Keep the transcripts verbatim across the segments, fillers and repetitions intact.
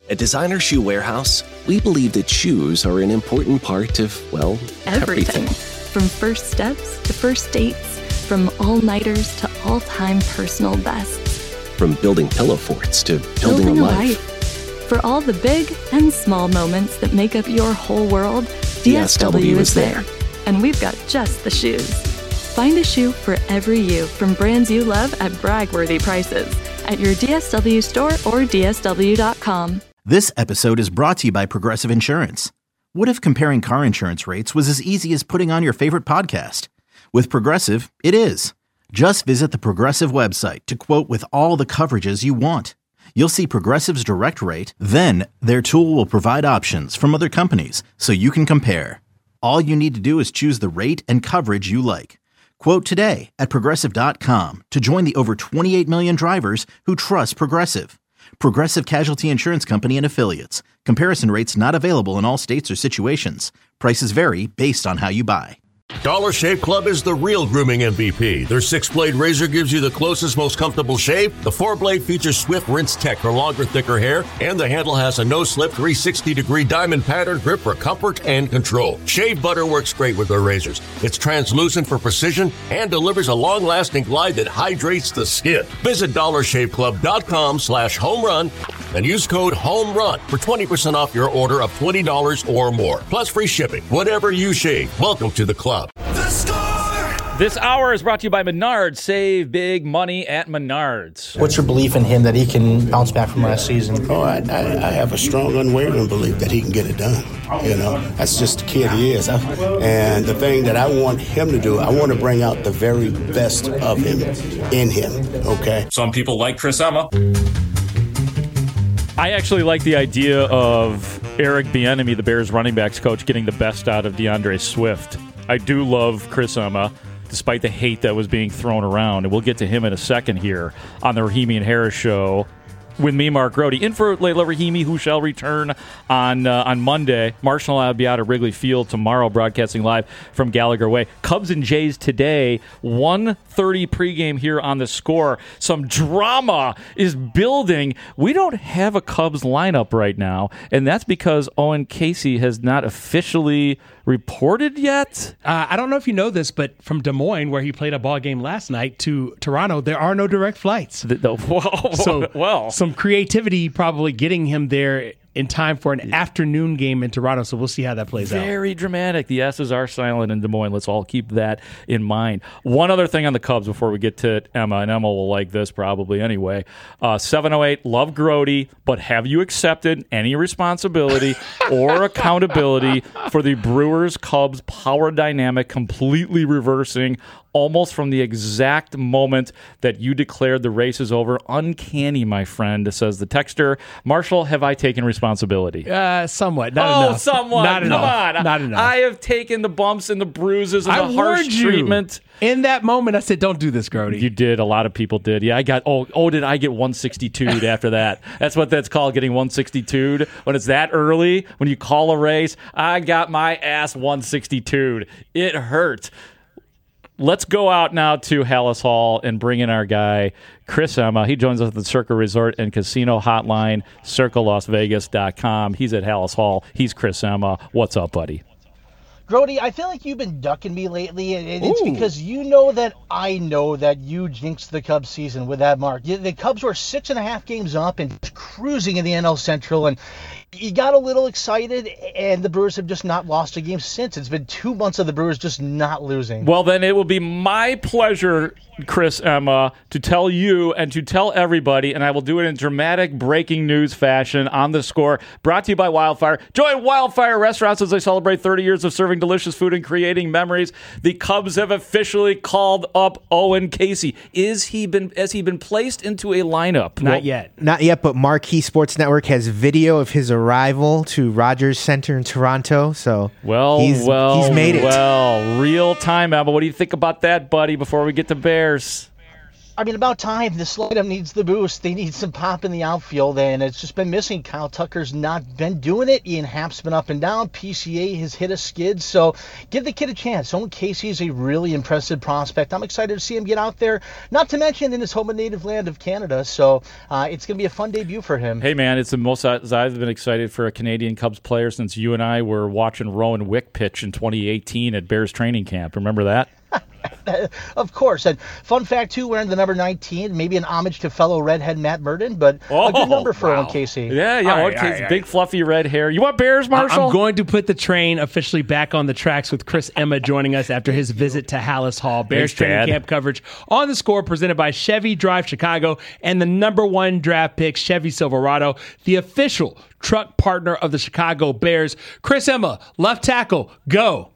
At Designer Shoe Warehouse, we believe that shoes are an important part of, well, everything. everything. From first steps to first dates, from all-nighters to all-time personal bests. From building pillow forts to building, Building a a life. life. For all the big and small moments that make up your whole world, D S W is there. And we've got just the shoes. Find a shoe for every you from brands you love at brag-worthy prices at your D S W store or D S W dot com. This episode is brought to you by Progressive Insurance. What if comparing car insurance rates was as easy as putting on your favorite podcast? With Progressive, it is. Just visit the Progressive website to quote with all the coverages you want. You'll see Progressive's direct rate, then their tool will provide options from other companies so you can compare. All you need to do is choose the rate and coverage you like. Quote today at Progressive dot com to join the over twenty-eight million drivers who trust Progressive. Progressive Casualty Insurance Company and Affiliates. Comparison rates not available in all states or situations. Prices vary based on how you buy. Dollar Shave Club is the real grooming M V P. Their six-blade razor gives you the closest, most comfortable shave. The four-blade features Swift Rinse Tech for longer, thicker hair. And the handle has a no-slip three hundred sixty degree diamond pattern grip for comfort and control. Shave butter works great with their razors. It's translucent for precision and delivers a long-lasting glide that hydrates the skin. Visit dollar shave club dot com slash home run and use code HOMERUN for twenty percent off your order of twenty dollars or more. Plus free shipping. Whatever you shave, welcome to the club. The Score! This hour is brought to you by Menards. Save big money at Menards. What's your belief in him that he can bounce back from last season? Oh, I, I, I have a strong, unwavering belief that he can get it done. You know, that's just the kid he is. I, and the thing that I want him to do, I want to bring out the very best of him in him, okay? Some people like Chris Emma. I actually like the idea of Eric Bieniemy, the Bears running backs coach, getting the best out of DeAndre Swift. I do love Chris Emma, despite the hate that was being thrown around. And we'll get to him in a second here on the Rahimi and Harris Show with me, Mark Grody. In for Layla Rahimi, who shall return on uh, on Monday. Marshall and I will be out at Wrigley Field tomorrow, broadcasting live from Gallagher Way. Cubs and Jays today, one thirty pregame here on The Score. Some drama is building. We don't have a Cubs lineup right now, and that's because Owen Casey has not officially reported yet. Uh, I don't know if you know this, but from Des Moines, where he played a ball game last night, to Toronto, there are no direct flights. The, the, whoa, so, well, some creativity probably getting him there in time for an afternoon game in Toronto, so we'll see how that plays Very out. Very dramatic. The S's are silent in Des Moines. Let's all keep that in mind. One other thing on the Cubs before we get to Emma, and Emma will like this probably anyway. Uh, seven oh eight, love Grody, but have you accepted any responsibility or accountability for the Brewers-Cubs power dynamic completely reversing almost from the exact moment that you declared the race is over? Uncanny, my friend, says the texter. Marshall, have I taken responsibility? Uh, somewhat. Not oh, enough. somewhat. Not Come enough. on. Not enough. I have taken the bumps and the bruises and I the harsh warned you. treatment. In that moment, I said, don't do this, Grody. You did. A lot of people did. Yeah, I got, oh, oh, did I get one sixty-two'd after that? That's what that's called, getting one sixty-two'd. When it's that early, when you call a race, I got my ass one sixty-two'd. It hurt. Let's go out now to Hallis Hall and bring in our guy, Chris Emma. He joins us at the Circa Resort and Casino Hotline, circa las vegas dot com. He's at Hallis Hall. He's Chris Emma. What's up, buddy? Grody, I feel like you've been ducking me lately, and it's Ooh. because you know that I know that you jinxed the Cubs season with that mark. The Cubs were six and a half games up and cruising in the N L Central, and you got a little excited, and the Brewers have just not lost a game since. It's been two months of the Brewers just not losing. Well, then it will be my pleasure, Chris Emma, to tell you and to tell everybody, and I will do it in dramatic breaking news fashion on The Score, brought to you by Wildfire. Join Wildfire Restaurants as they celebrate thirty years of serving delicious food and creating memories. The Cubs have officially called up Owen Casey. Is he been has he been placed into a lineup? Not Well, yet. Not yet, but Marquee Sports Network has video of his arrival to Rogers Center in Toronto. So Well, he's, well, he's made it. Well, real time, Emma. What do you think about that, buddy, before we get to Bears? I mean, about time. This lineup needs the boost. They need some pop in the outfield, and it's just been missing. Kyle Tucker's not been doing it. Ian Happ's been up and down. P C A has hit a skid, so give the kid a chance. Owen Casey's a really impressive prospect. I'm excited to see him get out there, not to mention in his home and native land of Canada, so uh, it's going to be a fun debut for him. Hey, man, it's the most I've been excited for a Canadian Cubs player since you and I were watching Rowan Wick pitch in twenty eighteen at Bears training camp. Remember that? Of course. And fun fact, too, wearing the number nineteen, maybe an homage to fellow redhead Matt Burton, but oh, a good number for wow. Owen Casey. Yeah, yeah, Owen Casey, big fluffy red hair. You want Bears, Marshall? I'm going to put the train officially back on the tracks with Chris Emma joining us after his visit to Hallis Hall. Bears Thanks, training Dad. camp coverage on The Score presented by Chevy Drive Chicago and the number one draft pick, Chevy Silverado, the official truck partner of the Chicago Bears. Chris Emma, left tackle, go.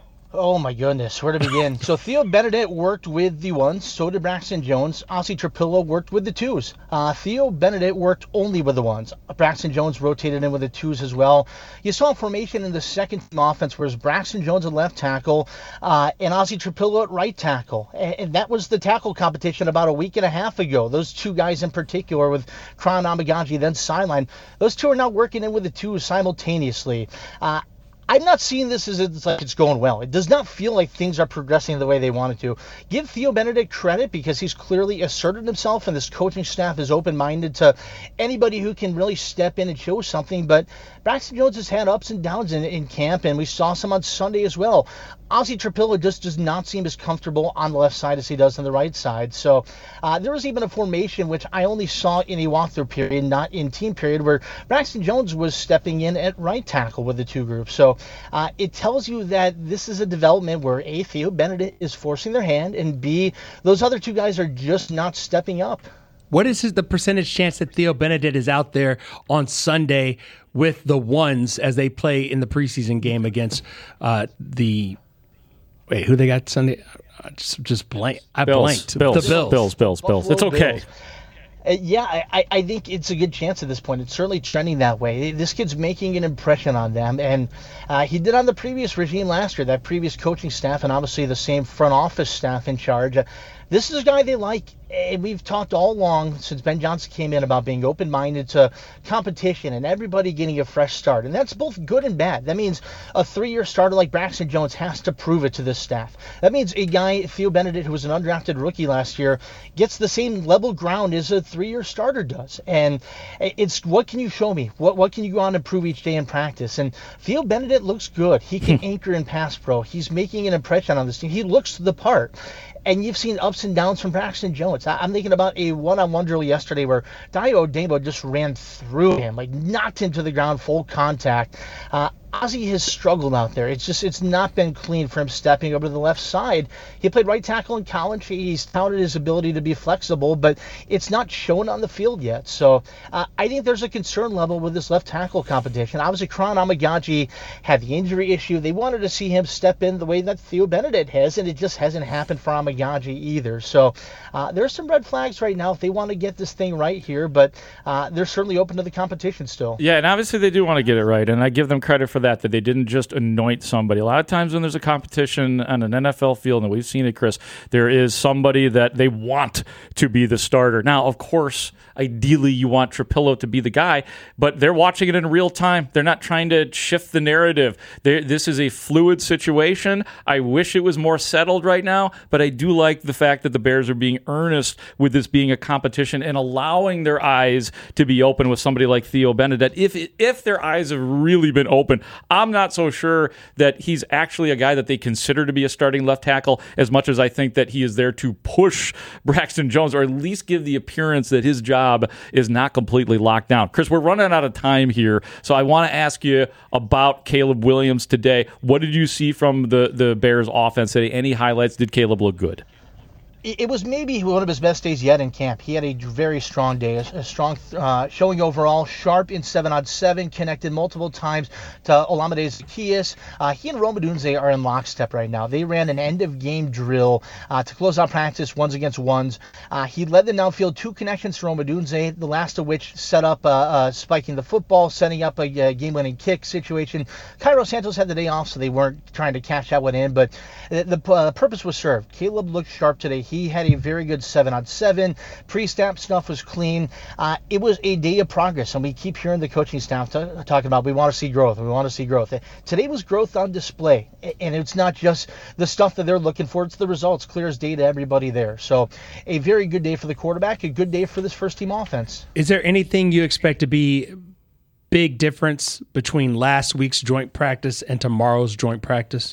Oh, my goodness. Where to begin? So Theo Benedict worked with the ones. So did Braxton Jones. Ozzie Trapillo worked with the twos. Uh, Theo Benedict worked only with the ones. Braxton Jones rotated in with the twos as well. You saw formation in the second team offense where it was Braxton Jones at left tackle uh, and Ozzie Trapillo at right tackle. And, and that was the tackle competition about a week and a half ago. Those two guys in particular with Crown Amagaji then sideline. Those two are now working in with the twos simultaneously. Uh, I'm not seeing this as it's like it's going well. It does not feel like things are progressing the way they wanted to. Give Theo Benedict credit because he's clearly asserted himself, and this coaching staff is open-minded to anybody who can really step in and show something. But Braxton Jones has had ups and downs in, in camp, and we saw some on Sunday as well. Ozzie Trapillo just does not seem as comfortable on the left side as he does on the right side. So uh, there was even a formation which I only saw in a walkthrough period, not in team period, where Braxton Jones was stepping in at right tackle with the two groups. So uh, it tells you that this is a development where A, Theo Benedict is forcing their hand, and B, those other two guys are just not stepping up. What is the percentage chance that Theo Benedict is out there on Sunday with the ones as they play in the preseason game against uh, the Wait, who they got Sunday? Uh, just, just blank. I Bills, blanked. Bills, the Bills. Bills, Bills, Bills. It's okay. Bills. Uh, yeah, I, I think it's a good chance at this point. It's certainly trending that way. This kid's making an impression on them, and uh, he did on the previous regime last year, that previous coaching staff, and obviously the same front office staff in charge. Uh, this is a guy they like. And we've talked all along since Ben Johnson came in about being open-minded to competition and everybody getting a fresh start. And that's both good and bad. That means a three-year starter like Braxton Jones has to prove it to this staff. That means a guy, Theo Benedict, who was an undrafted rookie last year, gets the same level ground as a three-year starter does. And it's what can you show me? What what can you go on and prove each day in practice? And Theo Benedict looks good. He can anchor in pass pro. He's making an impression on this team. He looks the part. And you've seen ups and downs from Braxton Jones. I'm thinking about a one-on-one drill yesterday where Dayo Odebo just ran through him, like knocked him to the ground, full contact. Uh, Ozzie has struggled out there. It's just it's not been clean for him stepping over to the left side. He played right tackle in college. He's touted his ability to be flexible, but it's not shown on the field yet. So uh, I think there's a concern level with this left tackle competition. Obviously, Crown Amagaji had the injury issue. They wanted to see him step in the way that Theo Benedict has, and it just hasn't happened for Amagaji either. So uh, there's some red flags right now if they want to get this thing right here, but uh, they're certainly open to the competition still. Yeah, and obviously they do want to get it right, and I give them credit for that, that they didn't just anoint somebody. A lot of times when there's a competition on an N F L field, and we've seen it, Chris, there is somebody that they want to be the starter. Now, of course, ideally you want Trapillo to be the guy, but they're watching it in real time. They're not trying to shift the narrative. They're, this is a fluid situation. I wish it was more settled right now, but I do like the fact that the Bears are being earnest with this being a competition and allowing their eyes to be open with somebody like Theo Benedict. If, if their eyes have really been open, I'm not so sure that he's actually a guy that they consider to be a starting left tackle as much as I think that he is there to push Braxton Jones, or at least give the appearance that his job is not completely locked down. Chris, we're running out of time here, so I want to ask you about Caleb Williams today. What did you see from the, the Bears offense today? Any highlights? Did Caleb look good? It was maybe one of his best days yet in camp. He had a very strong day, a, a strong uh, showing overall, sharp in seven on seven, connected multiple times to Olamide Zaccheaus. Uh, he and Rome Odunze are in lockstep right now. They ran an end-of-game drill uh, to close out practice, ones against ones. Uh, he led the downfield, two connections to Rome Odunze, the last of which set up uh, uh, spiking the football, setting up a uh, game-winning kick situation. Cairo Santos had the day off, so they weren't trying to cash that one in, but the, the uh, purpose was served. Caleb looked sharp today. He He had a very good seven on seven. Pre-snap stuff was clean. Uh, it was a day of progress, and we keep hearing the coaching staff t- talking about we want to see growth. We want to see growth. Today was growth on display, and it's not just the stuff that they're looking for. It's the results, clear as day to everybody there. So a very good day for the quarterback, a good day for this first-team offense. Is there anything you expect to be big difference between last week's joint practice and tomorrow's joint practice?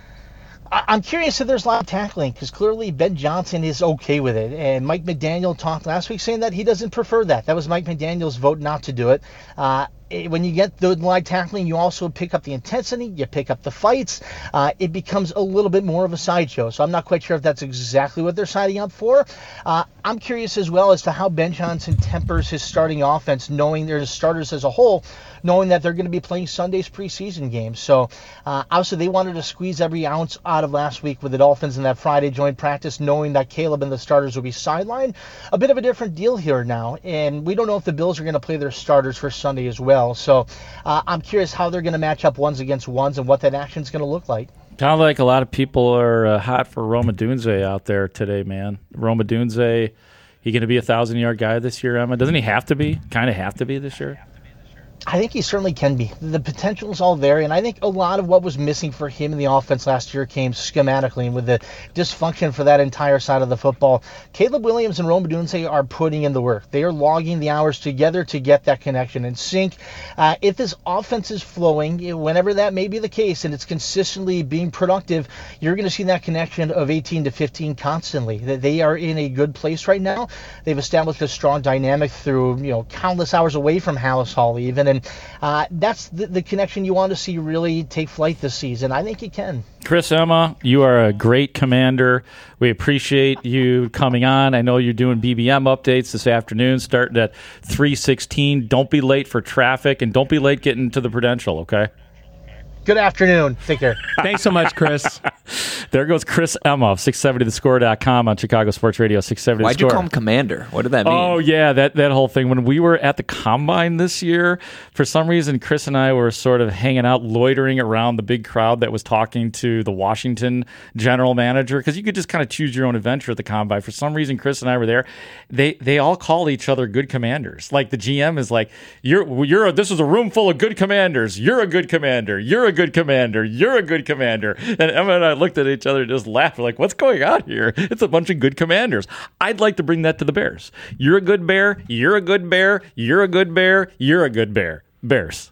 I'm curious if there's a lot of tackling, because clearly Ben Johnson is okay with it. And Mike McDaniel talked last week saying that he doesn't prefer that. That was Mike McDaniel's vote not to do it. Uh, when you get the live tackling, you also pick up the intensity, you pick up the fights. Uh, it becomes a little bit more of a sideshow. So I'm not quite sure if that's exactly what they're signing up for. Uh, I'm curious as well as to how Ben Johnson tempers his starting offense, knowing their starters as a whole, knowing that they're going to be playing Sunday's preseason games. So uh, obviously they wanted to squeeze every ounce out of last week with the Dolphins in that Friday joint practice, knowing that Caleb and the starters will be sidelined. A bit of a different deal here now, and we don't know if the Bills are going to play their starters for Sunday as well. So uh, I'm curious how they're going to match up ones against ones and what that action is going to look like. Sounds like a lot of people are uh, hot for Rome Odunze out there today, man. Rome Odunze, he going to be a thousand-yard guy this year, Emma? Doesn't he have to be? Kind of have to be this year? I think he certainly can be. The potential is all there, and I think a lot of what was missing for him in the offense last year came schematically, and with the dysfunction for that entire side of the football, Caleb Williams and Rome Odunze are putting in the work. They are logging the hours together to get that connection in sync. Uh, if this offense is flowing, whenever that may be the case, and it's consistently being productive, you're going to see that connection of eighteen to fifteen constantly. They are in a good place right now. They've established a strong dynamic through, you know, countless hours away from Hallis Hall even, and uh, that's the, the connection you want to see really take flight this season. I think it can. Chris Emma, you are a great commander. We appreciate you coming on. I know you're doing B B M updates this afternoon, starting at three sixteen. Don't be late for traffic, and don't be late getting to the Prudential, okay? Good afternoon. Take care. Thanks so much, Chris. There goes Chris Emma of six seventy the score dot com on Chicago Sports Radio six seventy Why'd the score. you call him Commander? What did that mean? Oh, yeah, that, that whole thing. When we were at the Combine this year, for some reason, Chris and I were sort of hanging out, loitering around the big crowd that was talking to the Washington general manager, because you could just kind of choose your own adventure at the Combine. For some reason, Chris and I were there. They they all call each other good commanders. Like the G M is like, you're you're a, this is a room full of good commanders. You're a good commander. You're a good commander. You're a good commander. And Emma and I looked at each other and just laughed. We're like, what's going on here? It's a bunch of good commanders. I'd like to bring that to the Bears. You're a good bear. You're a good bear. You're a good bear. You're a good bear. Bears.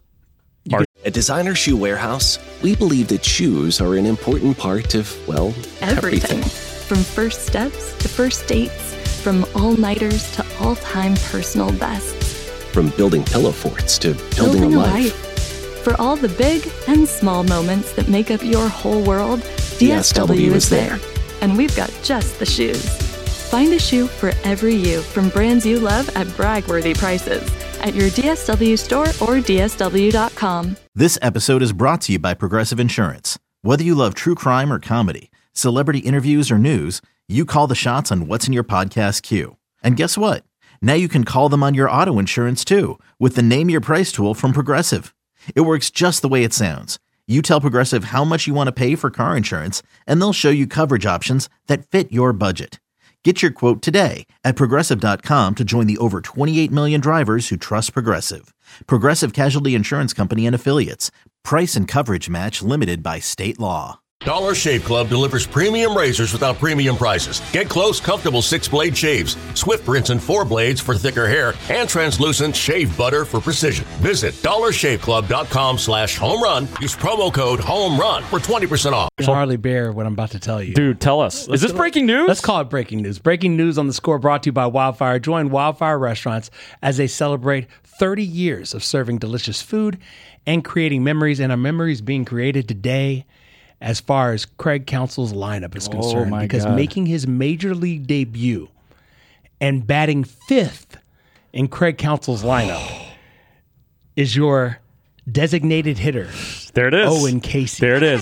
At Designer Shoe Warehouse, we believe that shoes are an important part of, well, Everything. everything. From first steps to first dates, from all-nighters to all-time personal bests. From building pillow forts to building, Building a a life. life. For all the big and small moments that make up your whole world, D S W is there. And we've got just the shoes. Find a shoe for every you from brands you love at brag-worthy prices at your D S W store or D S W dot com. This episode is brought to you by Progressive Insurance. Whether you love true crime or comedy, celebrity interviews or news, you call the shots on what's in your podcast queue. And guess what? Now you can call them on your auto insurance too with the Name Your Price tool from Progressive. It works just the way it sounds. You tell Progressive how much you want to pay for car insurance, and they'll show you coverage options that fit your budget. Get your quote today at Progressive dot com to join the over twenty-eight million drivers who trust Progressive. Progressive Casualty Insurance Company and Affiliates. Price and coverage match limited by state law. Dollar Shave Club delivers premium razors without premium prices. Get close, comfortable six-blade shaves, Swift rinse and four blades for thicker hair, and translucent shave butter for precision. Visit dollar shave club dot com slash home run. Use promo code home run for twenty percent off. You can hardly bear what I'm about to tell you. Dude, tell us. Let's Is this go- breaking news? Let's call it breaking news. Breaking news on the score brought to you by Wildfire. Join Wildfire Restaurants as they celebrate thirty years of serving delicious food and creating memories, and our memories being created today as far as Craig Counsell's lineup is concerned. my because God. making his major league debut and batting fifth in Craig Counsell's lineup is your designated hitter, There it is. Owen Casey. There it is.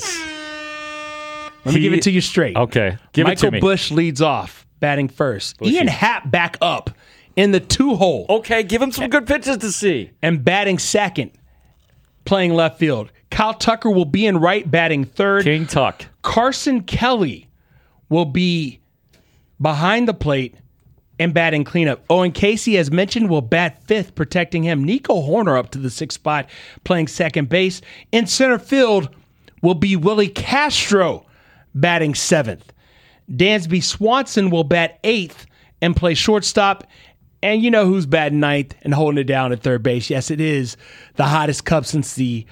Let me He- give it to you straight. Okay. Give Michael it to me. Bush leads off, batting first. Bushy. Ian Happ back up in the two-hole Okay, give him some good pitches to see. and batting second, playing left field. Kyle Tucker will be in right, batting third. King Tuck. Carson Kelly will be behind the plate and batting cleanup. Owen Casey, as mentioned, will bat fifth, protecting him. Nico Horner up to the sixth spot, playing second base. In center field will be Willie Castro, batting seventh. Dansby Swanson will bat eighth and play shortstop. And you know who's batting ninth and holding it down at third base. Yes, it is the hottest Cub since the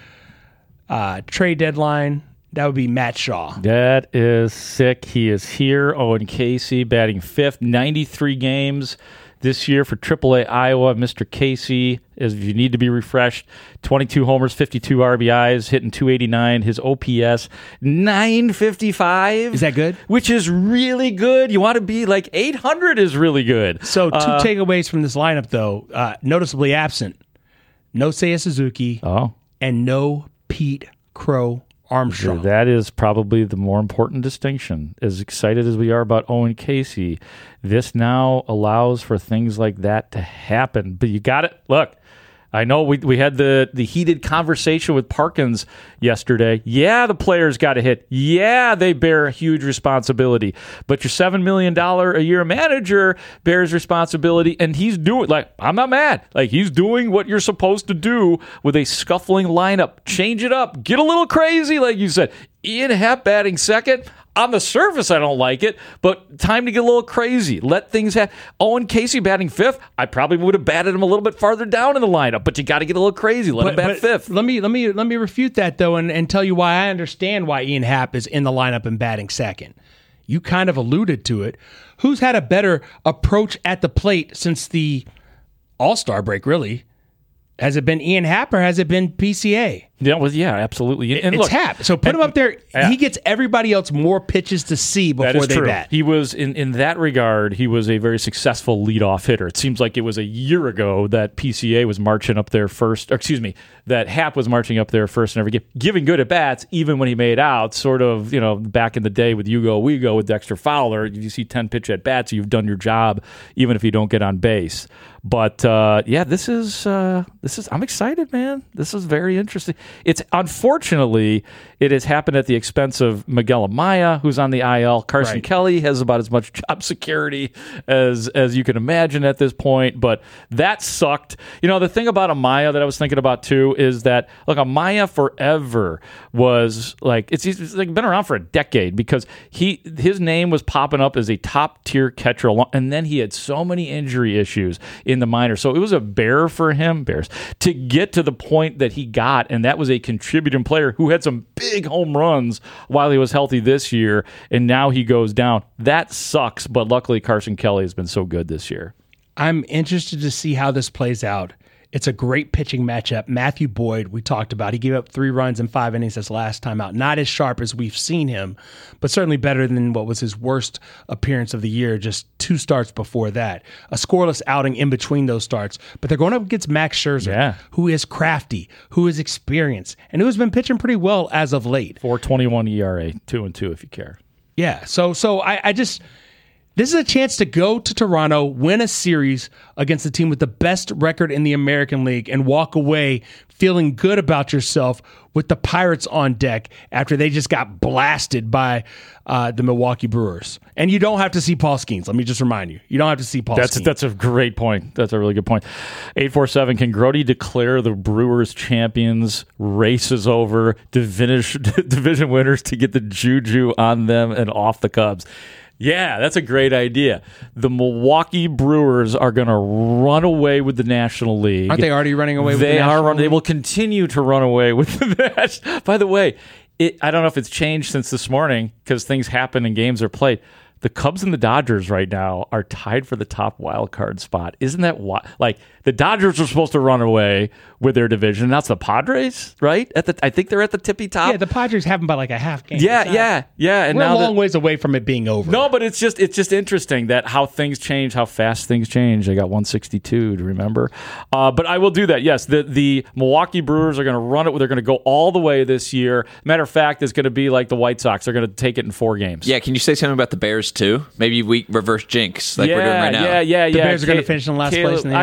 uh, trade deadline. That would be Matt Shaw. That is sick. He is here. Owen Casey batting fifth, ninety-three games this year for triple A Iowa. Mister Casey, as if you need to be refreshed, twenty-two homers, fifty-two R B Is, hitting two eighty-nine. His O P S, nine fifty-five. Is that good? Which is really good. You want to be like eight hundred is really good. So two uh, takeaways from this lineup, though. Uh, noticeably absent. No Seiya Suzuki. Oh. And no Pete Crow Armstrong. That is probably the more important distinction. As excited as we are about Owen Casey, this now allows for things like that to happen. But you got it. Look, I know we we had the, the heated conversation with Parkins yesterday. Yeah, the players got a hit. Yeah, they bear a huge responsibility. But your seven million dollars a year manager bears responsibility, and he's doing, like, I'm not mad. Like, he's doing what you're supposed to do with a scuffling lineup. Change it up. Get a little crazy, like you said. Ian Happ batting second. On the surface, I don't like it, but time to get a little crazy. Let things happen. Owen Casey batting fifth, I probably would have batted him a little bit farther down in the lineup, but you got to get a little crazy. Let but, him bat but fifth. Let me let me let me refute that though, and, and tell you why I understand why Ian Happ is in the lineup and batting second. You kind of alluded to it. Who's had a better approach at the plate since the All-Star break? Really, has it been Ian Happ or has it been P C A? Yeah, well, yeah, absolutely. And it's look, Happ. So put and, him up there. Yeah. He gets everybody else more pitches to see before that is they true. bat. He was, in, in that regard, he was a very successful leadoff hitter. It seems like it was a year ago that P C A was marching up there first, or excuse me, that Happ was marching up there first in every game, giving good at-bats, even when he made out, sort of, you know, back in the day with You Go, We Go with Dexter Fowler. If you see ten pitch at-bats, you've done your job, even if you don't get on base. But, uh, yeah, this is, uh, this is, I'm excited, man. This is very interesting. It's unfortunately, it has happened at the expense of Miguel Amaya, who's on the I L. Carson Right. Kelly has about as much job security as as you can imagine at this point, but that sucked. You know, the thing about Amaya that I was thinking about too is that, look, Amaya forever was like, it's, it's like been around for a decade because he his name was popping up as a top tier catcher, and then he had so many injury issues in the minors. So it was a bear for him, Bears, to get to the point that he got, and that was a contributing player who had some big home runs while he was healthy this year, and now he goes down. That sucks, but luckily Carson Kelly has been so good this year. I'm interested to see how this plays out. It's a great pitching matchup. Matthew Boyd, we talked about, he gave up three runs in five innings his last time out. Not as sharp as we've seen him, but certainly better than what was his worst appearance of the year, just two starts before that. A scoreless outing in between those starts. But they're going up against Max Scherzer, yeah. who is crafty, who is experienced, and who has been pitching pretty well as of late. four twenty-one E R A, two and two if you care. Yeah, so so I, I just... This is a chance to go to Toronto, win a series against the team with the best record in the American League, and walk away feeling good about yourself with the Pirates on deck after they just got blasted by uh, the Milwaukee Brewers. And you don't have to see Paul Skeens. Let me just remind you. You don't have to see Paul that's, Skeens. That's a great point. That's a really good point. eight four seven, can Grody declare the Brewers champions? Race is over. Division, division winners to get the juju on them and off the Cubs. Yeah, that's a great idea. The Milwaukee Brewers are going to run away with the National League. Aren't they already running away with they the National are run, League? They will continue to run away with the National. By the way, it, I don't know if it's changed since this morning because things happen and games are played. The Cubs and the Dodgers right now are tied for the top wild card spot. Isn't that wild? Like, the Dodgers are supposed to run away with their division. That's the Padres, right? At the, I think they're at the tippy top. Yeah, the Padres have them by like a half game. Yeah, yeah, yeah. And We're now a long that, ways away from it being over. No, but it's just it's just interesting that how things change, how fast things change. They got one sixty-two to remember. Uh, but I will do that. Yes, the the Milwaukee Brewers are going to run it. They're going to go all the way this year. Matter of fact, it's going to be like the White Sox. They're going to take it in four games. Yeah, can you say something about the Bears too? Maybe we reverse jinx like yeah, we're doing right now. Yeah, yeah, The yeah. Bears are going to finish in last Caleb, place in the I, N F C You know what? North?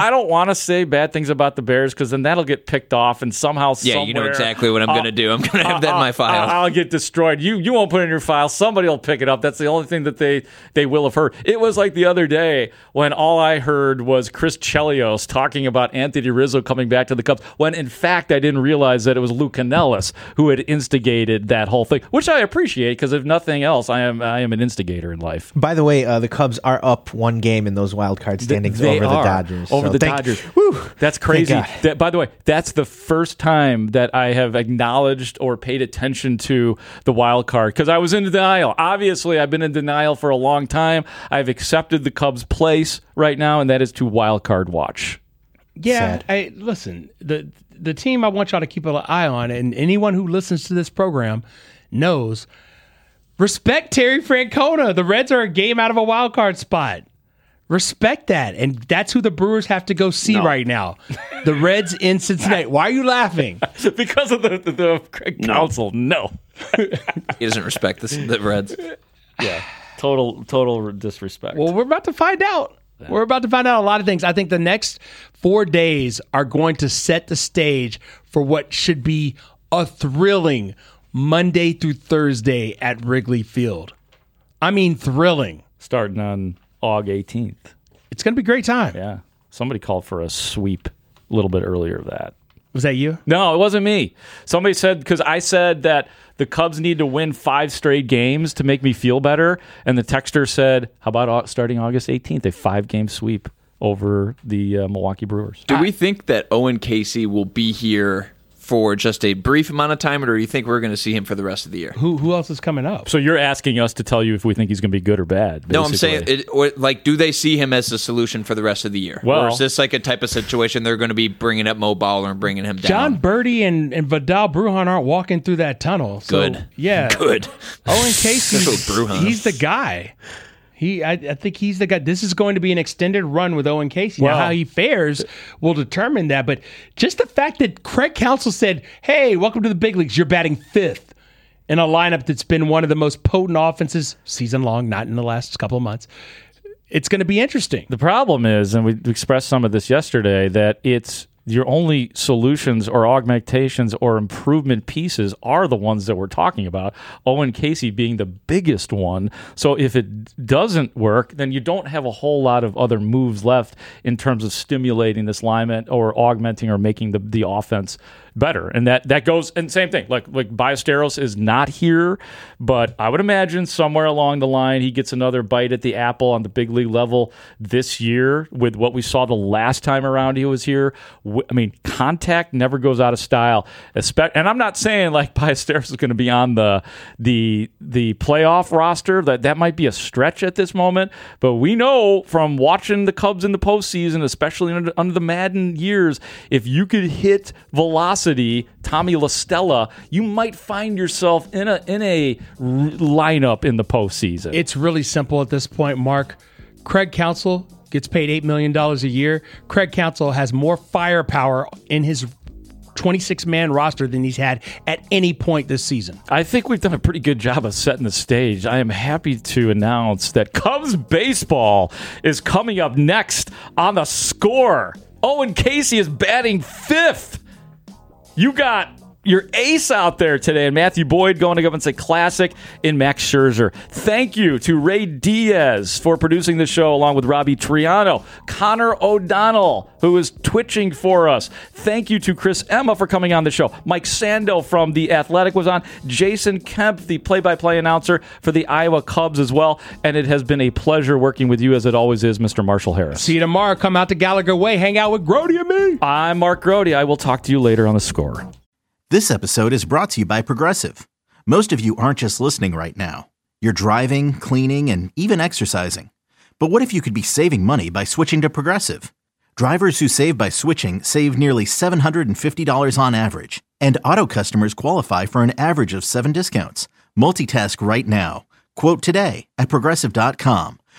I don't want to say bad things about the Bears because then that'll get picked off and somehow Yeah, somewhere, you know exactly what I'm going to do. I'm going to have that in my file. I'll, I'll get destroyed. You you won't put it in your file. Somebody will pick it up. That's the only thing that they, they will have heard. It was like the other day when all I heard was Chris Chelios talking about Anthony Rizzo coming back to the Cubs, when in fact I didn't realize that it was Lou Canellis who had instigated that whole thing, which I appreciate because if nothing else, I am I am an instigator in life. By the way, uh, the Cubs are up one game in those wild card standings they over are, the Dodgers. Over so the thank, Dodgers. Whew, that's crazy. That, by the way, that's the first time that I have acknowledged or paid attention to the wild card because I was in denial. Obviously, I've been in denial for a long time. I've accepted the Cubs' place right now, and that is to wild card watch. Yeah, I, listen, the the team I want y'all to keep an eye on, and anyone who listens to this program knows, respect Terry Francona. The Reds are a game out of a wild card spot. Respect that. And that's who the Brewers have to go see no. right now. The Reds in Cincinnati. Why are you laughing? Because of the, the, the Craig Counsell. No. He doesn't respect the, the Reds. Yeah. Total, total disrespect. Well, we're about to find out. Yeah. We're about to find out a lot of things. I think the next four days are going to set the stage for what should be a thrilling Monday through Thursday at Wrigley Field. I mean, thrilling. Starting on August eighteenth. It's going to be a great time. Yeah. Somebody called for a sweep a little bit earlier of that. Was that you? No, it wasn't me. Somebody said, because I said that the Cubs need to win five straight games to make me feel better. And the texter said, how about starting August eighteenth, a five-game sweep over the uh, Milwaukee Brewers? Do we think that Owen Casey will be here for just a brief amount of time, or do you think we're going to see him for the rest of the year? Who who else is coming up? So you're asking us to tell you if we think he's going to be good or bad? Basically. No, I'm saying, it, or, like, do they see him as the solution for the rest of the year? Well, or is this like a type of situation they're going to be bringing up Mo Bauer and bringing him down? John Birdie and, and Vidal Brujan aren't walking through that tunnel. So, good. Yeah. Good. Owen Casey, he's the guy. He, I, I think he's the guy. This is going to be an extended run with Owen Casey. Wow. Now, how he fares will determine that. But just the fact that Craig Counsell said, hey, welcome to the big leagues. You're batting fifth in a lineup that's been one of the most potent offenses season long, not in the last couple of months. It's going to be interesting. The problem is, and we expressed some of this yesterday, that it's your only solutions or augmentations or improvement pieces are the ones that we're talking about, Owen Casey being the biggest one. So if it doesn't work, then you don't have a whole lot of other moves left in terms of stimulating this lineman or augmenting or making the, the offense better. And that, that goes, and same thing, like like Ballesteros is not here, but I would imagine somewhere along the line he gets another bite at the apple on the big league level this year with what we saw the last time around he was here. I mean, contact never goes out of style. And I'm not saying like Ballesteros is going to be on the the the playoff roster. That that might be a stretch at this moment, but we know from watching the Cubs in the postseason, especially under, under the Madden years, if you could hit velocity, Tommy La Stella, you might find yourself in a in a r- lineup in the postseason. It's really simple at this point, Mark. Craig Counsell gets paid eight million dollars a year. Craig Counsell has more firepower in his twenty-six man roster than he's had at any point this season. I think we've done a pretty good job of setting the stage. I am happy to announce that Cubs baseball is coming up next on The Score. Owen Casey is batting fifth. You got your ace out there today, and Matthew Boyd going to go up and say classic in Max Scherzer. Thank you to Ray Diaz for producing the show, along with Robbie Triano, Connor O'Donnell, who is twitching for us. Thank you to Chris Emma for coming on the show. Mike Sando from The Athletic was on. Jason Kemp, the play-by-play announcer for the Iowa Cubs as well. And it has been a pleasure working with you, as it always is, Mister Marshall Harris. See you tomorrow. Come out to Gallagher Way. Hang out with Grody and me. I'm Mark Grody. I will talk to you later on The Score. This episode is brought to you by Progressive. Most of you aren't just listening right now. You're driving, cleaning, and even exercising. But what if you could be saving money by switching to Progressive? Drivers who save by switching save nearly seven hundred fifty dollars on average. And auto customers qualify for an average of seven discounts. Multitask right now. Quote today at Progressive dot com.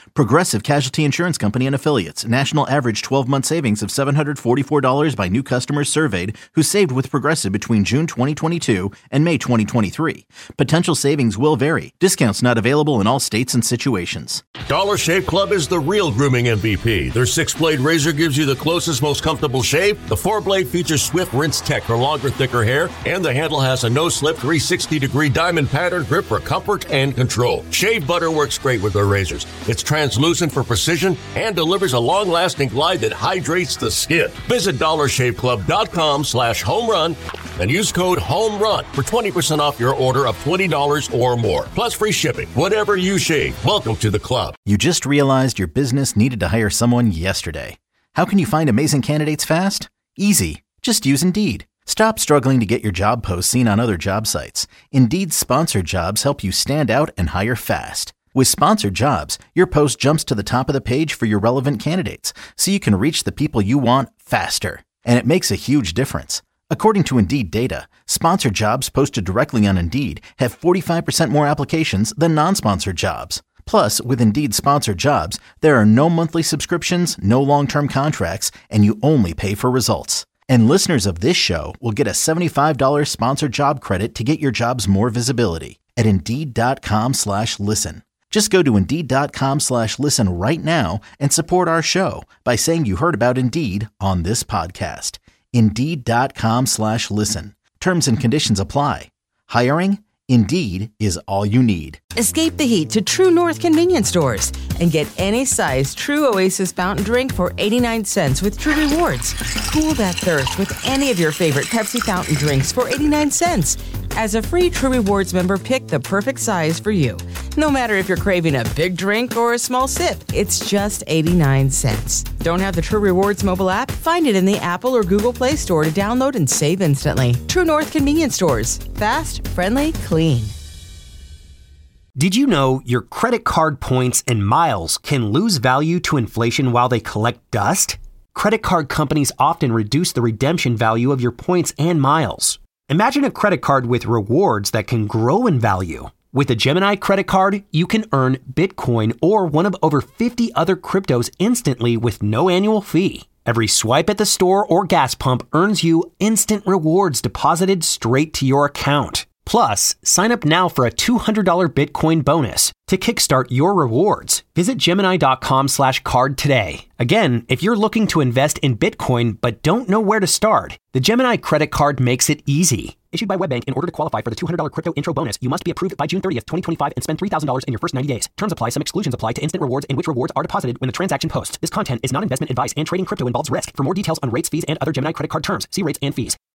Progressive Casualty Insurance Company and Affiliates. National average twelve-month savings of seven hundred forty-four dollars by new customers surveyed who saved with Progressive between June twenty twenty-two and May twenty twenty-three. Potential savings will vary. Discounts not available in all states and situations. Dollar Shave Club is the real grooming M V P. Their six-blade razor gives you the closest, most comfortable shave. The four-blade features Swift Rinse Tech for longer, thicker hair, and the handle has a no-slip three sixty degree diamond pattern grip for comfort and control. Shave butter works great with their razors. It's translucent for precision and delivers a long-lasting glide that hydrates the skin. Visit dollar shave club dot com slash home run and use code HOMERUN for twenty percent off your order of twenty dollars or more. Plus free shipping. Whatever you shave, welcome to the club. You just realized your business needed to hire someone yesterday. How can you find amazing candidates fast? Easy. Just use Indeed. Stop struggling to get your job posts seen on other job sites. Indeed's sponsored jobs help you stand out and hire fast. With sponsored jobs, your post jumps to the top of the page for your relevant candidates, so you can reach the people you want faster. And it makes a huge difference. According to Indeed data, sponsored jobs posted directly on Indeed have forty-five percent more applications than non-sponsored jobs. Plus, with Indeed sponsored jobs, there are no monthly subscriptions, no long-term contracts, and you only pay for results. And listeners of this show will get a seventy-five dollars sponsored job credit to get your jobs more visibility at Indeed.com slash listen. Just go to Indeed.com slash listen right now and support our show by saying you heard about Indeed on this podcast. Indeed.com slash listen. Terms and conditions apply. Hiring? Indeed is all you need. Escape the heat to True North convenience stores and get any size True Oasis fountain drink for eighty-nine cents with True Rewards. Cool that thirst with any of your favorite Pepsi fountain drinks for eighty-nine cents. As a free True Rewards member, pick the perfect size for you. No matter if you're craving a big drink or a small sip, it's just eighty-nine cents. Don't have the True Rewards mobile app? Find it in the Apple or Google Play Store to download and save instantly. True North convenience stores. Fast, friendly, clean. Did you know your credit card points and miles can lose value to inflation while they collect dust? Credit card companies often reduce the redemption value of your points and miles. Imagine a credit card with rewards that can grow in value. With a Gemini credit card, you can earn Bitcoin or one of over fifty other cryptos instantly with no annual fee. Every swipe at the store or gas pump earns you instant rewards deposited straight to your account. Plus, sign up now for a two hundred dollars Bitcoin bonus to kickstart your rewards. Visit Gemini.com slash card today. Again, if you're looking to invest in Bitcoin but don't know where to start, the Gemini credit card makes it easy. Issued by WebBank, in order to qualify for the two hundred dollars crypto intro bonus, you must be approved by June thirtieth, twenty twenty-five and spend three thousand dollars in your first ninety days. Terms apply. Some exclusions apply to instant rewards in which rewards are deposited when the transaction posts. This content is not investment advice and trading crypto involves risk. For more details on rates, fees, and other Gemini credit card terms, see rates and fees.